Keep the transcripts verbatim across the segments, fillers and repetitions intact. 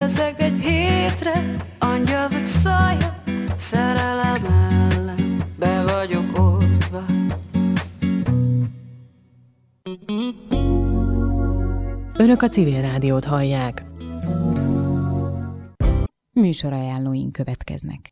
Ezek egy hétre, angyal vagy szajja, szerelem ellen be vagyok oltva. Önök a Civil Rádiót hallják. Műsorajánlóink következnek.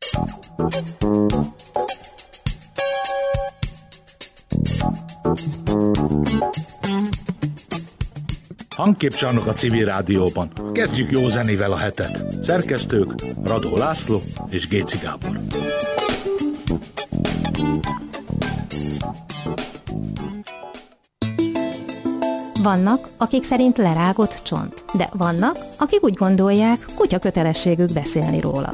Hangképcsarnok a Civil Rádióban. Kezdjük jó zenével a hetet. Szerkesztők Radó László és Géci Gábor. Vannak, akik szerint lerágott csont, de vannak, akik úgy gondolják, kutya kötelességük beszélni róla.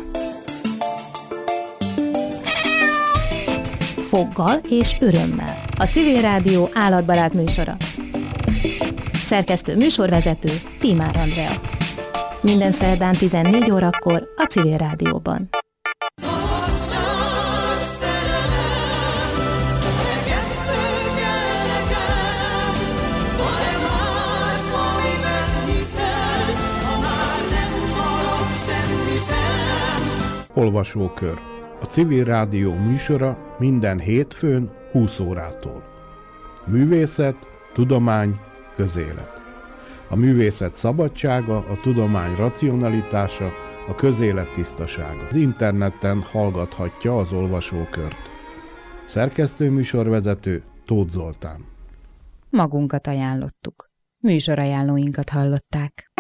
Foggal és örömmel. A Civil Rádió állatbarát műsora. Szerkesztő műsorvezető Tímár Andrea. Minden szerdán tizennégy órakor a Civil Rádióban. Olvasókör. A Civil Rádió műsora minden hétfőn húsz órától. Művészet, tudomány, közélet. A művészet szabadsága, a tudomány racionalitása, a közélet tisztasága. Az interneten hallgathatja az olvasókört. Szerkesztő műsorvezető Tóth Zoltán. Magunkat ajánlottuk. Műsorajánlóinkat hallották.